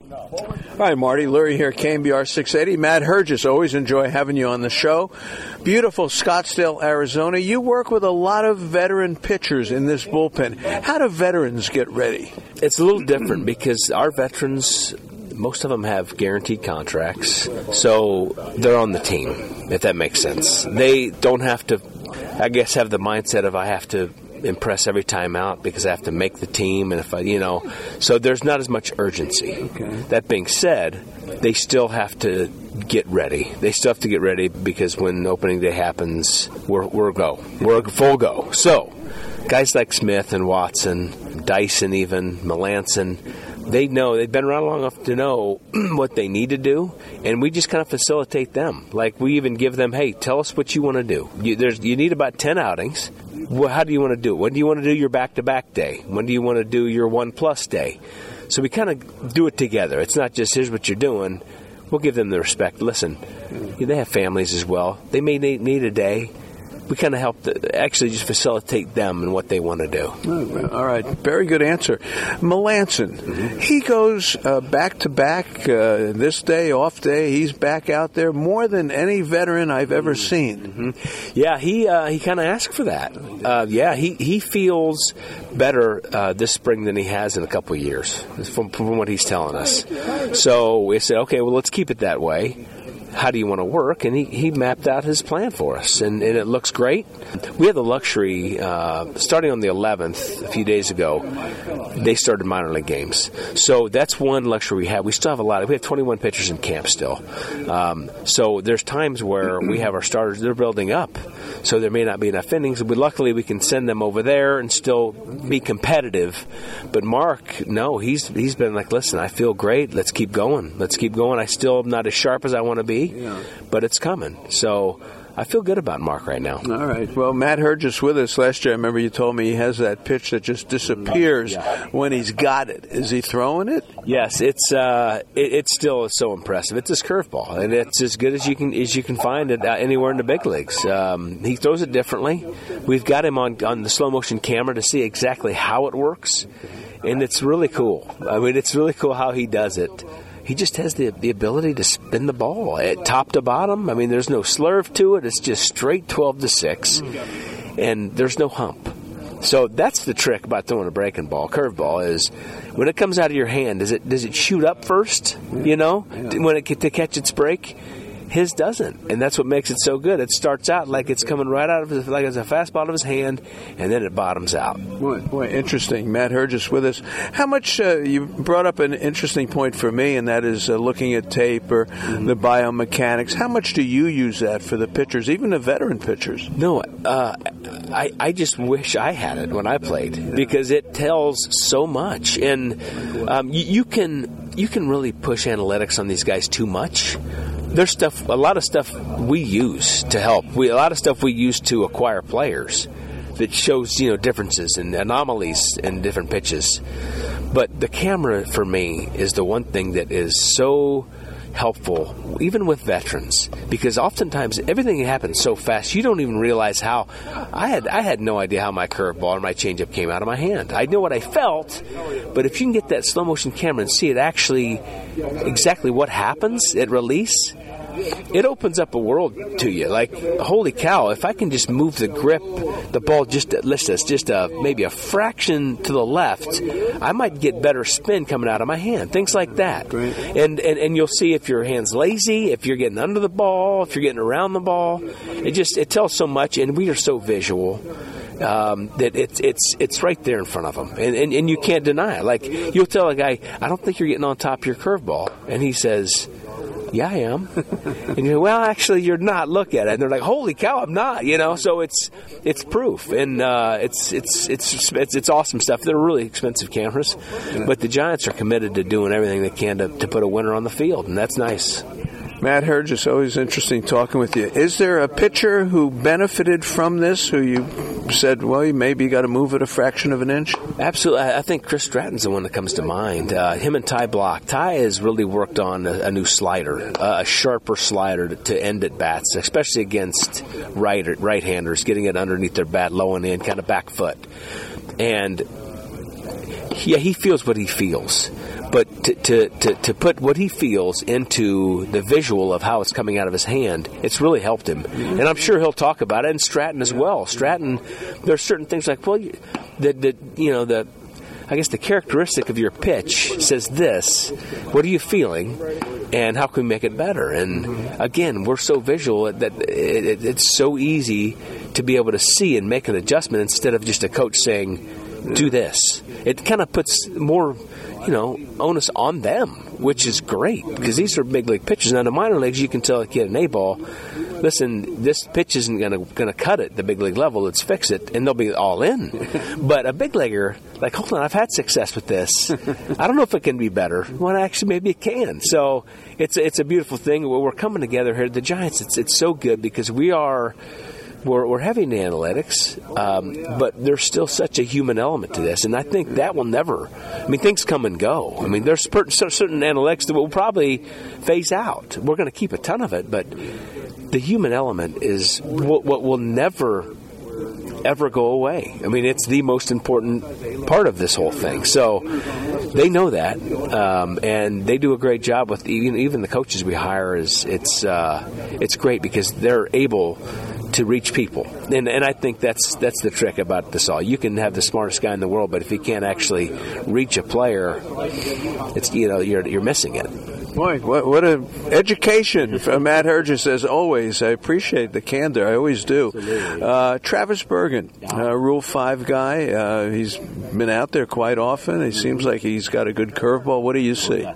Hi, Marty. Lurie here, KMBR 680. Matt Herges, always enjoy having you on the show. Beautiful Scottsdale, Arizona. You work with a lot of veteran pitchers in this bullpen. How do veterans get ready? It's a little different because our veterans, most of them have guaranteed contracts, so they're on the team, if that makes sense. They don't have to, I guess, have the mindset of I have to impress every time out because I have to make the team, and if I, so there's not as much urgency. Okay. That being said, they still have to get ready. They still have to get ready because when opening day happens, we're full go. So, guys like Smith and Watson, Dyson even, Melanson, they know, they've been around long enough to know what they need to do, and we just kind of facilitate them. Like, we even give them, hey, tell us what you want to do. You need about 10 outings. Well, how do you want to do it? When do you want to do your back-to-back day? When do you want to do your 1+ day? So we kind of do it together. It's not just, here's what you're doing. We'll give them the respect. Listen, they have families as well. They may need a day. We kind of help actually just facilitate them and what they want to do. All right. Very good answer. Melanson, he goes back-to-back this day, off day. He's back out there more than any veteran I've ever seen. Yeah, he kind of asked for that. He feels better this spring than he has in a couple of years, from what he's telling us. So we said, okay, well, let's keep it that way. How do you want to work? And he mapped out his plan for us, and it looks great. We have the luxury, starting on the 11th, a few days ago, they started minor league games. So that's one luxury we have. We still have we have 21 pitchers in camp still. So there's times where we have our starters, they're building up. So there may not be enough innings, but luckily we can send them over there and still be competitive. But Mark, no, he's been like, listen, I feel great. Let's keep going. I still am not as sharp as I want to be. Yeah. But it's coming. So I feel good about Mark right now. All right. Well, Matt Herges with us last year. I remember you told me he has that pitch that just disappears when he's got it. Is he throwing it? Yes. It still is so impressive. It's his curveball, and it's as good as you can find it anywhere in the big leagues. He throws it differently. We've got him on the slow motion camera to see exactly how it works, and it's really cool. I mean, it's really cool how he does it. He just has the ability to spin the ball at top to bottom. I mean, there's no slurve to it. It's just straight 12-6, and there's no hump. So that's the trick about throwing a breaking ball, curveball, is when it comes out of your hand, does it shoot up first? When it to catch its break? His doesn't, and that's what makes it so good. It starts out like it's coming right out of like it's a fastball out of his hand, and then it bottoms out. Boy, interesting. Matt Herges with us. How much you brought up an interesting point for me, and that is looking at tape or the biomechanics. How much do you use that for the pitchers, even the veteran pitchers? No, I just wish I had it when I played because it tells so much, and you can really push analytics on these guys too much. There's a lot of stuff we use to help. A lot of stuff we use to acquire players that shows, differences and anomalies in different pitches. But the camera, for me, is the one thing that is so helpful, even with veterans, because oftentimes everything happens so fast, you don't even realize how. I had no idea how my curveball or my changeup came out of my hand. I know what I felt, but if you can get that slow motion camera and see it actually exactly what happens at release, it opens up a world to you. Like, holy cow, if I can just move the grip, the ball maybe a fraction to the left, I might get better spin coming out of my hand. Things like that. Great. And you'll see if your hand's lazy, if you're getting under the ball, if you're getting around the ball. It tells so much, and we are so visual. That it's right there in front of them, and you can't deny it. Like, you'll tell a guy, I don't think you're getting on top of your curveball, and he says, yeah, I am. And you go, well, actually, you're not. Look at it. And they're like, holy cow, I'm not. So it's proof, and it's awesome stuff. They're really expensive cameras, but the Giants are committed to doing everything they can to put a winner on the field, and that's nice. Matt Herges, always interesting talking with you. Is there a pitcher who benefited from this, who you said, well, maybe you got to move it a fraction of an inch? Absolutely. I think Chris Stratton's the one that comes to mind. Him and Ty Block. Ty has really worked on a new slider, a sharper slider to end at bats, especially against right-handers, getting it underneath their bat, low and in, kind of back foot. And yeah, he feels what he feels. but to put what he feels into the visual of how it's coming out of his hand, it's really helped him. And I'm sure he'll talk about it, and Stratton as well. Stratton, there's certain things like, well, I guess the characteristic of your pitch says this. What are you feeling, and how can we make it better? And again, we're so visual that it's so easy to be able to see and make an adjustment instead of just a coach saying, do this. It kind of puts more, onus on them, which is great because these are big league pitchers. Now, in the minor leagues, you can tell a kid an A-ball, listen, this pitch isn't going to cut it at the big league level. Let's fix it, and they'll be all in. But a big leaguer, like, hold on, I've had success with this. I don't know if it can be better. Well, actually, maybe it can. So it's a beautiful thing. We're coming together here. The Giants, it's so good because we're heavy in the analytics, but there's still such a human element to this, and I think that will never. I mean, things come and go. I mean, there's certain analytics that will probably phase out. We're going to keep a ton of it, but the human element is what will never, ever go away. I mean, it's the most important part of this whole thing. So they know that, and they do a great job with even the coaches we hire. It's great because they're able to reach people, and I think that's the trick about this all. You can have the smartest guy in the world, but if he can't actually reach a player, it's you're missing it. Boy, what an education from Matt Herges, as always. I appreciate the candor. I always do. Travis Bergen, Rule 5 guy. He's been out there quite often. He seems like he's got a good curveball. What do you see?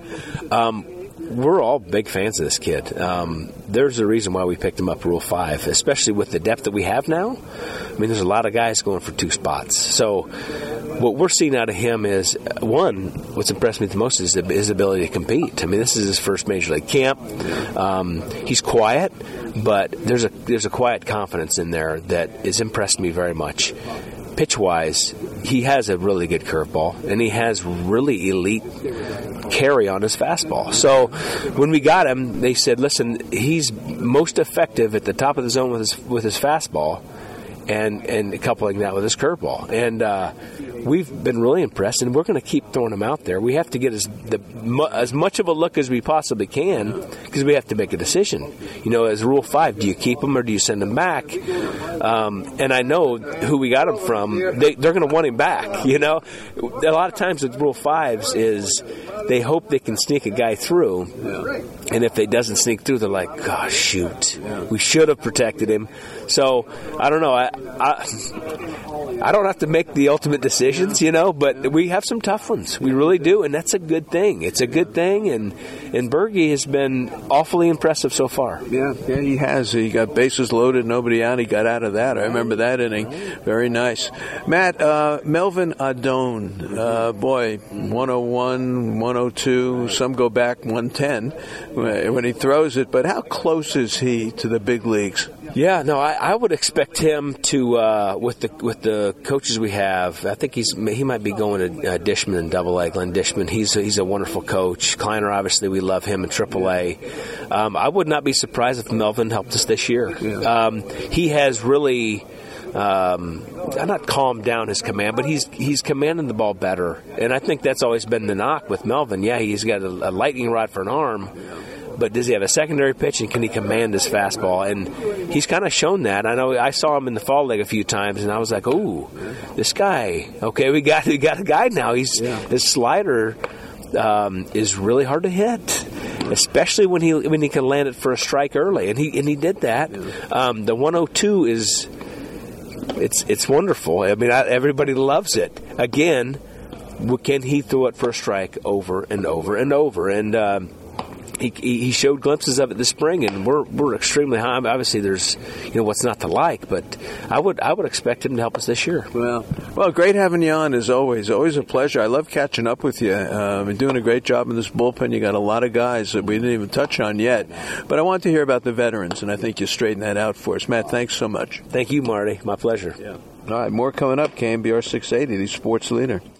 We're all big fans of this kid. There's a reason why we picked him up Rule 5, especially with the depth that we have now. I mean, there's a lot of guys going for 2 spots. So what we're seeing out of him is, one, what's impressed me the most is his ability to compete. I mean, this is his first major league camp. He's quiet, but there's a quiet confidence in there that has impressed me very much. Pitch-wise, he has a really good curveball, and he has really elite carry on his fastball. So when we got him, they said, listen, he's most effective at the top of the zone with his fastball and coupling that with his curveball. And we've been really impressed, and we're going to keep throwing him out there. We have to get as much of a look as we possibly can because we have to make a decision. As Rule 5, do you keep him or do you send him back? And I know who we got him from. They're going to want him back. A lot of times with Rule 5s is they hope they can sneak a guy through, and if they doesn't sneak through, they're like, gosh, shoot, we should have protected him. So I don't know. I don't have to make the ultimate decisions, but we have some tough ones. We really do, and that's a good thing. It's a good thing, and Bergie has been awfully impressive so far. Yeah, he has. He got bases loaded, nobody out. He got out of that. I remember that inning. Very nice. Matt, Melvin Adone, boy, 101, 102, some go back 110 when he throws it, but how close is he to the big leagues? Yeah, no, I would expect him to, with the coaches we have, I think he might be going to Dishman and Double-A, Glenn Dishman. He's a wonderful coach. Kleiner, obviously, we love him in Triple-A. I would not be surprised if Melvin helped us this year. Yeah. He has really not calmed down his command, but he's commanding the ball better. And I think that's always been the knock with Melvin. Yeah, he's got a lightning rod for an arm, but does he have a secondary pitch, and can he command his fastball? And he's kind of shown that. I know I saw him in the fall league a few times, and I was like, "Ooh, this guy! Okay, we got a guy now. His slider is really hard to hit, especially when he can land it for a strike early, and he did that. The 102 is it's wonderful. I mean, everybody loves it. Again, can he throw it for a strike over and over and over? And he showed glimpses of it this spring, and we're extremely high. Obviously, there's what's not to like, but I would expect him to help us this year. Well, great having you on as always. Always a pleasure. I love catching up with you. You're doing a great job in this bullpen. You got a lot of guys that we didn't even touch on yet, but I want to hear about the veterans, and I think you straightened that out for us. Matt, thanks so much. Thank you, Marty. My pleasure. Yeah. All right, more coming up. KMBR 680, the sports leader.